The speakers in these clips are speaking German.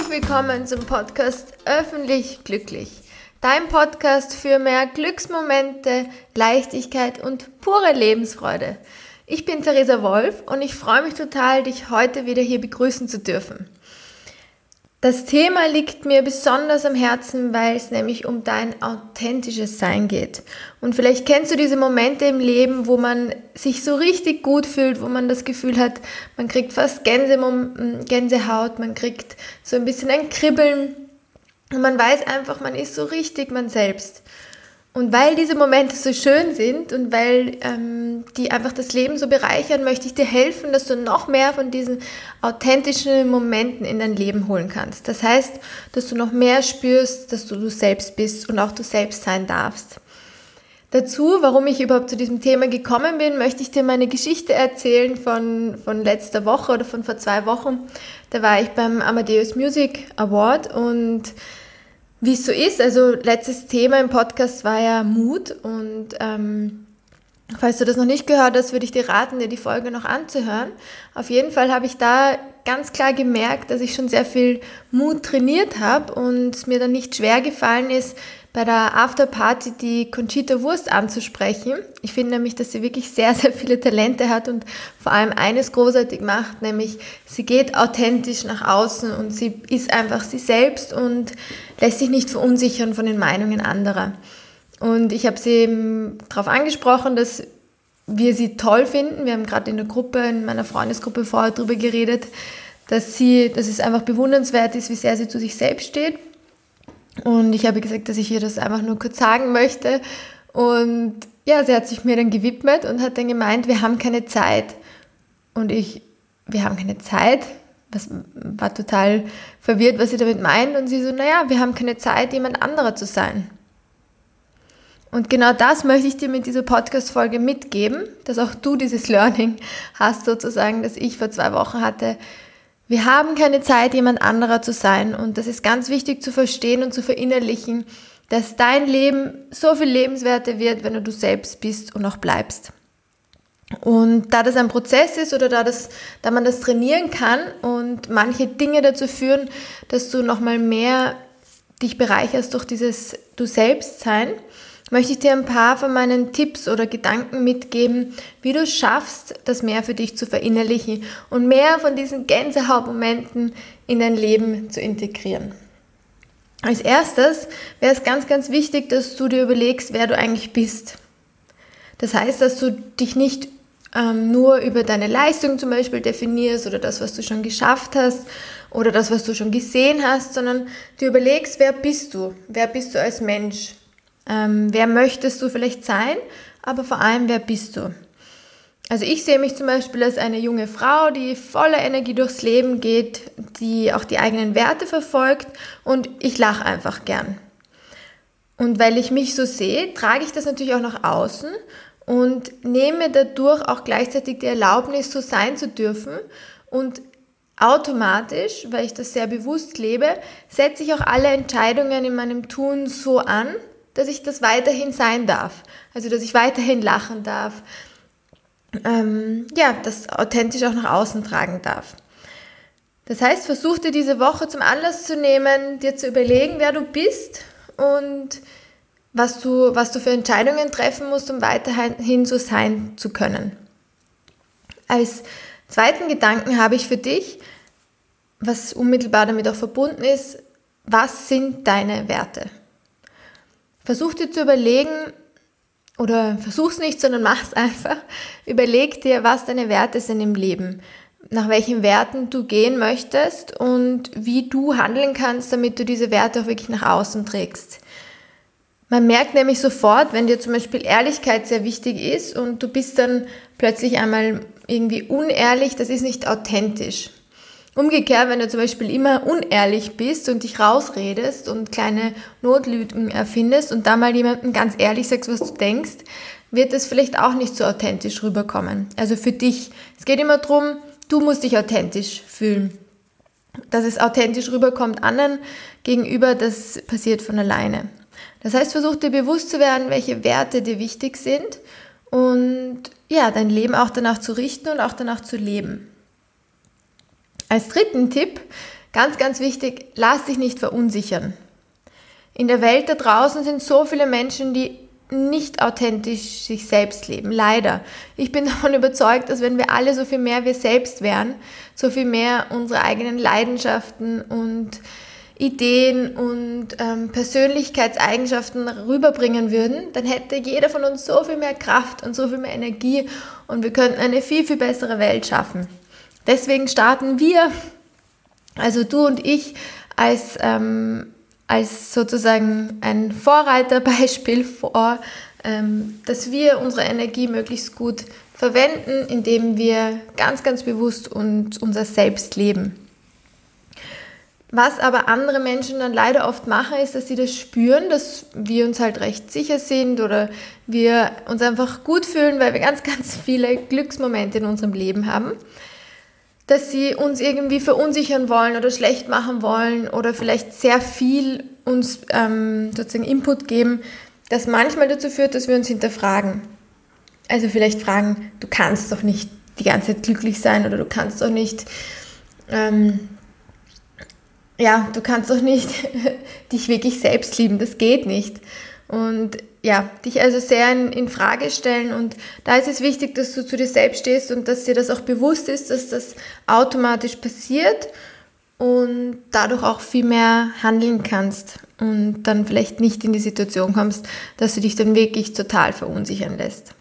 willkommen zum Podcast Öffentlich Glücklich. Dein Podcast für mehr Glücksmomente, Leichtigkeit und pure Lebensfreude. Ich bin Theresa Wolf und ich freue mich total, dich heute wieder hier begrüßen zu dürfen. Das Thema liegt mir besonders am Herzen, weil es nämlich um dein authentisches Sein geht. Und vielleicht kennst du diese Momente im Leben, wo man sich so richtig gut fühlt, wo man das Gefühl hat, man kriegt fast Gänsehaut, man kriegt so ein bisschen ein Kribbeln und man weiß einfach, man ist so richtig man selbst. Und weil diese Momente so schön sind und weil die einfach das Leben so bereichern, möchte ich dir helfen, dass du noch mehr von diesen authentischen Momenten in dein Leben holen kannst. Das heißt, dass du noch mehr spürst, dass du selbst bist und auch du selbst sein darfst. Dazu, warum ich überhaupt zu diesem Thema gekommen bin, möchte ich dir meine Geschichte erzählen von letzter Woche oder von vor 2 Wochen. Da war ich beim Amadeus Music Award und wie es so ist, also letztes Thema im Podcast war ja Mut und falls du das noch nicht gehört hast, würde ich dir raten, dir die Folge noch anzuhören. Auf jeden Fall habe ich da ganz klar gemerkt, dass ich schon sehr viel Mut trainiert habe und es mir dann nicht schwer gefallen ist, bei der Afterparty die Conchita Wurst anzusprechen. Ich finde nämlich, dass sie wirklich sehr, sehr viele Talente hat und vor allem eines großartig macht, nämlich sie geht authentisch nach außen und sie ist einfach sie selbst und lässt sich nicht verunsichern von den Meinungen anderer. Und ich habe sie eben darauf angesprochen, dass wir sie toll finden. Wir haben gerade in meiner Freundesgruppe vorher darüber geredet, dass es einfach bewundernswert ist, wie sehr sie zu sich selbst steht. Und ich habe gesagt, dass ich ihr das einfach nur kurz sagen möchte. Und ja, sie hat sich mir dann gewidmet und hat dann gemeint, wir haben keine Zeit. Und wir haben keine Zeit? Das war total verwirrt, was sie damit meint. Und sie so, wir haben keine Zeit, jemand anderer zu sein. Und genau das möchte ich dir mit dieser Podcast-Folge mitgeben, dass auch du dieses Learning hast sozusagen, das ich vor 2 Wochen hatte. Wir haben keine Zeit, jemand anderer zu sein und das ist ganz wichtig zu verstehen und zu verinnerlichen, dass dein Leben so viel lebenswerter wird, wenn du selbst bist und auch bleibst. Und da das ein Prozess ist oder da man das trainieren kann und manche Dinge dazu führen, dass du nochmal mehr dich bereicherst durch dieses Du selbst sein, möchte ich dir ein paar von meinen Tipps oder Gedanken mitgeben, wie du es schaffst, das mehr für dich zu verinnerlichen und mehr von diesen Gänsehautmomenten in dein Leben zu integrieren. Als erstes wäre es ganz, ganz wichtig, dass du dir überlegst, wer du eigentlich bist. Das heißt, dass du dich nicht nur über deine Leistung zum Beispiel definierst oder das, was du schon geschafft hast oder das, was du schon gesehen hast, sondern dir überlegst, wer bist du? Wer bist du als Mensch? Wer möchtest du vielleicht sein, aber vor allem, wer bist du? Also ich sehe mich zum Beispiel als eine junge Frau, die voller Energie durchs Leben geht, die auch die eigenen Werte verfolgt und ich lache einfach gern. Und weil ich mich so sehe, trage ich das natürlich auch nach außen und nehme dadurch auch gleichzeitig die Erlaubnis, so sein zu dürfen und automatisch, weil ich das sehr bewusst lebe, setze ich auch alle Entscheidungen in meinem Tun so an, dass ich das weiterhin sein darf. Also, dass ich weiterhin lachen darf. Das authentisch auch nach außen tragen darf. Das heißt, versuch dir diese Woche zum Anlass zu nehmen, dir zu überlegen, wer du bist und was du für Entscheidungen treffen musst, um weiterhin so sein zu können. Als zweiten Gedanken habe ich für dich, was unmittelbar damit auch verbunden ist, was sind deine Werte? Versuch dir zu überlegen, oder versuch's nicht, sondern mach's einfach. Überleg dir, was deine Werte sind im Leben, nach welchen Werten du gehen möchtest und wie du handeln kannst, damit du diese Werte auch wirklich nach außen trägst. Man merkt nämlich sofort, wenn dir zum Beispiel Ehrlichkeit sehr wichtig ist und du bist dann plötzlich einmal irgendwie unehrlich, das ist nicht authentisch. Umgekehrt, wenn du zum Beispiel immer unehrlich bist und dich rausredest und kleine Notlügen erfindest und da mal jemandem ganz ehrlich sagst, was du denkst, wird das vielleicht auch nicht so authentisch rüberkommen. Also für dich. Es geht immer darum, du musst dich authentisch fühlen. Dass es authentisch rüberkommt anderen gegenüber, das passiert von alleine. Das heißt, versuch dir bewusst zu werden, welche Werte dir wichtig sind und dein Leben auch danach zu richten und auch danach zu leben. Als dritten Tipp Ganz, ganz wichtig, lass dich nicht verunsichern. In der Welt da draußen sind so viele Menschen, die nicht authentisch sich selbst leben, leider. Ich bin davon überzeugt, dass wenn wir alle so viel mehr wir selbst wären, so viel mehr unsere eigenen Leidenschaften und Ideen und Persönlichkeitseigenschaften rüberbringen würden, dann hätte jeder von uns so viel mehr Kraft und so viel mehr Energie und wir könnten eine viel, viel bessere Welt schaffen. Deswegen starten wir, also du und ich, als sozusagen ein Vorreiterbeispiel vor, dass wir unsere Energie möglichst gut verwenden, indem wir ganz, ganz bewusst unser Selbst leben. Was aber andere Menschen dann leider oft machen, ist, dass sie das spüren, dass wir uns halt recht sicher sind oder wir uns einfach gut fühlen, weil wir ganz, ganz viele Glücksmomente in unserem Leben haben, dass sie uns irgendwie verunsichern wollen oder schlecht machen wollen oder vielleicht sehr viel uns sozusagen Input geben, das manchmal dazu führt, dass wir uns hinterfragen. Also vielleicht fragen, du kannst doch nicht die ganze Zeit glücklich sein oder du kannst doch nicht dich wirklich selbst lieben, das geht nicht. Und ja, dich also sehr in Frage stellen und da ist es wichtig, dass du zu dir selbst stehst und dass dir das auch bewusst ist, dass das automatisch passiert und dadurch auch viel mehr handeln kannst und dann vielleicht nicht in die Situation kommst, dass du dich dann wirklich total verunsichern lässt.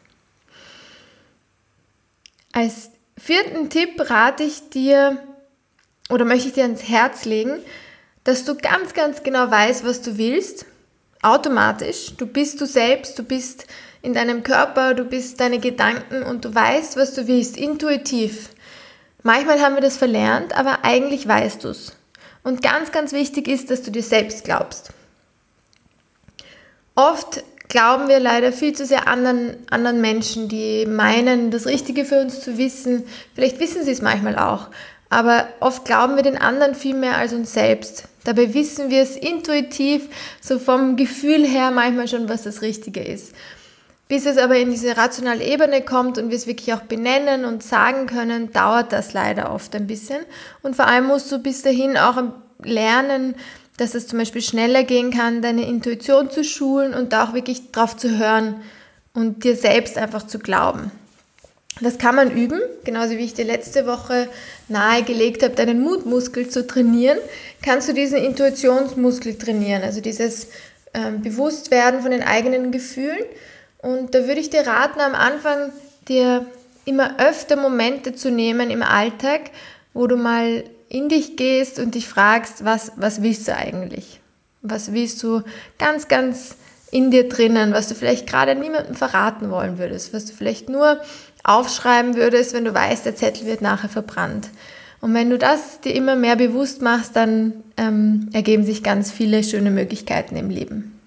Als 4. Tipp rate ich dir oder möchte ich dir ans Herz legen, dass du ganz, ganz genau weißt, was du willst. Automatisch. Du bist du selbst, du bist in deinem Körper, du bist deine Gedanken und du weißt, was du willst, intuitiv. Manchmal haben wir das verlernt, aber eigentlich weißt du es. Und ganz, ganz wichtig ist, dass du dir selbst glaubst. Oft glauben wir leider viel zu sehr anderen Menschen, die meinen, das Richtige für uns zu wissen. Vielleicht wissen sie es manchmal auch. Aber oft glauben wir den anderen viel mehr als uns selbst. Dabei wissen wir es intuitiv, so vom Gefühl her manchmal schon, was das Richtige ist. Bis es aber in diese rationale Ebene kommt und wir es wirklich auch benennen und sagen können, dauert das leider oft ein bisschen. Und vor allem musst du bis dahin auch lernen, dass es zum Beispiel schneller gehen kann, deine Intuition zu schulen und da auch wirklich drauf zu hören und dir selbst einfach zu glauben. Das kann man üben, genauso wie ich dir letzte Woche nahegelegt habe, deinen Mutmuskel zu trainieren, kannst du diesen Intuitionsmuskel trainieren, also dieses Bewusstwerden von den eigenen Gefühlen. Und da würde ich dir raten, am Anfang dir immer öfter Momente zu nehmen im Alltag, wo du mal in dich gehst und dich fragst, was willst du eigentlich? Was willst du ganz, ganz in dir drinnen, was du vielleicht gerade niemandem verraten wollen würdest, was du vielleicht nur aufschreiben würdest, wenn du weißt, der Zettel wird nachher verbrannt. Und wenn du das dir immer mehr bewusst machst, dann ergeben sich ganz viele schöne Möglichkeiten im Leben.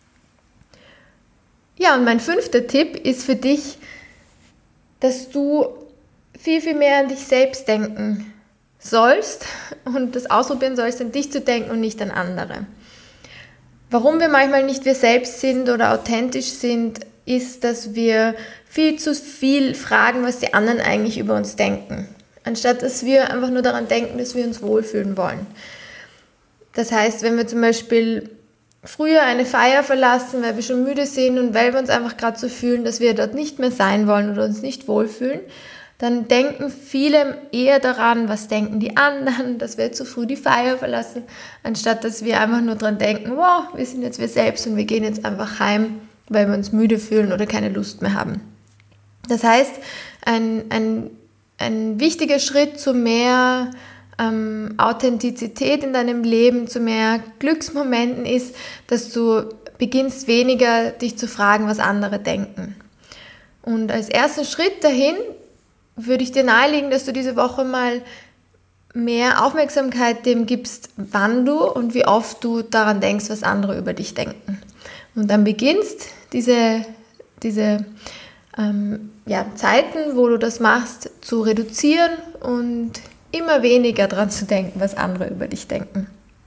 Ja, und mein 5. Tipp ist für dich, dass du viel, viel mehr an dich selbst denken sollst und das ausprobieren sollst, an dich zu denken und nicht an andere. Warum wir manchmal nicht wir selbst sind oder authentisch sind, ist, dass wir viel zu viel fragen, was die anderen eigentlich über uns denken, anstatt dass wir einfach nur daran denken, dass wir uns wohlfühlen wollen. Das heißt, wenn wir zum Beispiel früher eine Feier verlassen, weil wir schon müde sind und weil wir uns einfach gerade so fühlen, dass wir dort nicht mehr sein wollen oder uns nicht wohlfühlen, dann denken viele eher daran, was denken die anderen, dass wir zu früh die Feier verlassen, anstatt dass wir einfach nur daran denken, wow, wir sind jetzt wir selbst und wir gehen jetzt einfach heim, weil wir uns müde fühlen oder keine Lust mehr haben. Das heißt, ein wichtiger Schritt zu mehr Authentizität in deinem Leben, zu mehr Glücksmomenten ist, dass du beginnst weniger dich zu fragen, was andere denken. Und als ersten Schritt dahin würde ich dir nahelegen, dass du diese Woche mal mehr Aufmerksamkeit dem gibst, wann du und wie oft du daran denkst, was andere über dich denken. Und dann beginnst diese Zeiten, wo du das machst, zu reduzieren und immer weniger daran zu denken, was andere über dich denken.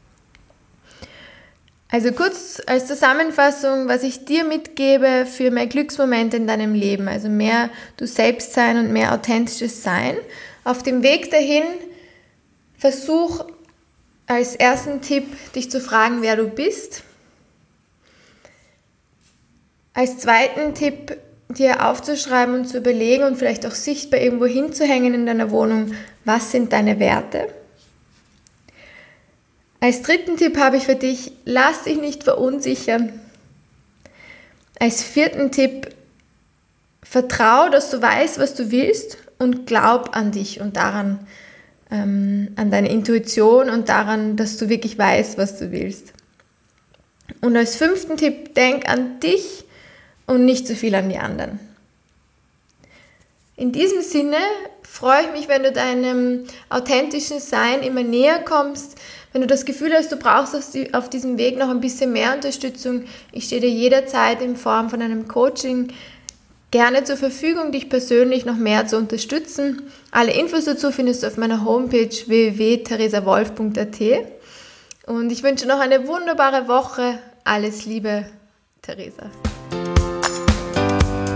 Also kurz als Zusammenfassung, was ich dir mitgebe für mehr Glücksmomente in deinem Leben, also mehr du selbst sein und mehr authentisches Sein. Auf dem Weg dahin versuch als ersten Tipp, dich zu fragen, wer du bist. Als zweiten Tipp, dir aufzuschreiben und zu überlegen und vielleicht auch sichtbar irgendwo hinzuhängen in deiner Wohnung, was sind deine Werte? Als dritten Tipp habe ich für dich, lass dich nicht verunsichern. Als vierten Tipp, vertrau, dass du weißt, was du willst und glaub an dich und daran, an deine Intuition und daran, dass du wirklich weißt, was du willst. Und als fünften Tipp, denk an dich und nicht zu viel an die anderen. In diesem Sinne freue ich mich, wenn du deinem authentischen Sein immer näher kommst. Wenn du das Gefühl hast, du brauchst auf diesem Weg noch ein bisschen mehr Unterstützung, ich stehe dir jederzeit in Form von einem Coaching gerne zur Verfügung, dich persönlich noch mehr zu unterstützen. Alle Infos dazu findest du auf meiner Homepage www.theresawolf.at. Und ich wünsche noch eine wunderbare Woche. Alles Liebe, Theresa.